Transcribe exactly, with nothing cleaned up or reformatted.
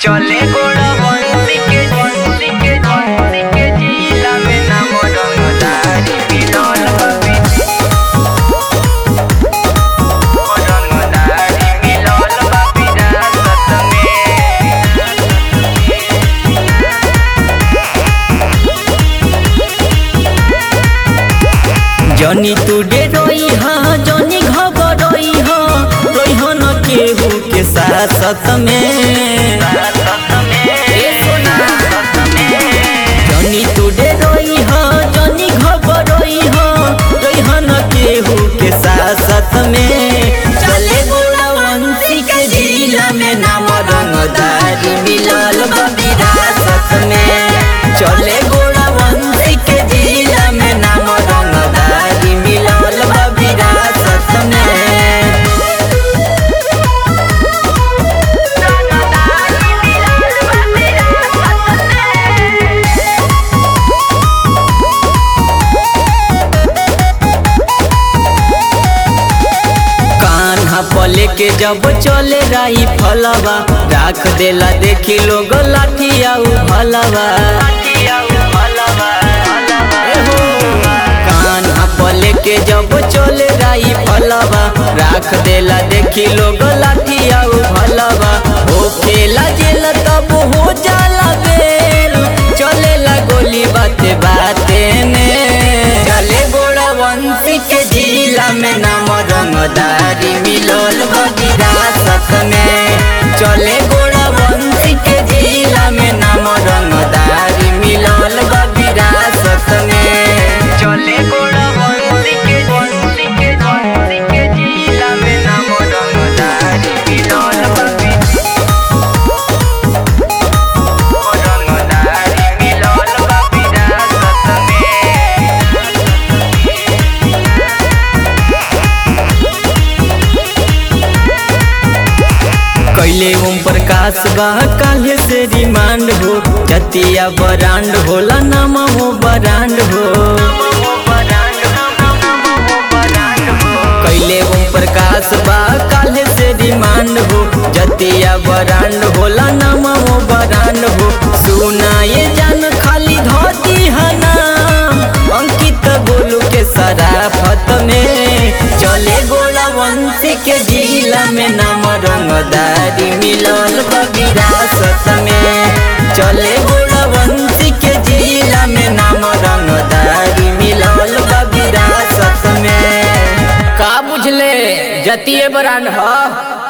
चले गोड़ा बंसी के बंसी के बंसी के जिला में नाम रंगदारी मिलल बाबी रंगदारी मिलल बाबी रात में जनी तू डे रोई हाँ जनी घबरोई हाँ रोई न केहू के साथ में जनी तू डे रोई हाँ जनी घबरोई हाँ रोई न केहू के साथ में चले गोड़ा वंशी के जिला में नाम रंगदारी मिलल बाबी रात में चले गोड़ा वंशी के जिला में नाम रंगदारी मिलल बाबी रात में पले के जब चले राई फलवा राख देला देखी लोग लाठिया भलवा कान्हा पले के जब चले राई फलवा राख देला देखी लोग लाठिया भलवा हो खेला जेल तब हो जाला बेल चलेला गोली बाते बाते में चले गोड़ा वंशी के जिला में नाम रंगदारी मिलल बाबी रात में चले गोड़ा वंशी के जिला में नाम रंगदारी मिलल बाबी रात में चले गोड़ा वंशी के वंशी के वंशी के जिला में नाम रंगदारी मिलल बाबी रंगदारी मिलल बाबी रात में कैले ओम प्रकाश बा काले से रिमांड हो जतिया बरांड होला नाम हो बरांड हो कैले ओम प्रकाश बा काले से रिमांड हो जतिया बरांड होला नाम हो बरांड हो सुना ये जान खाली धोती है नाम अंकित गोलू के सराफत में चले गोला वंशी के जिला में नाम रंगदारी मिलल बाबी रात में चले गोला वंशी के जिला में नाम रंगदारी मिलल बाबी रात में का बुझले जतिये बरांड ह।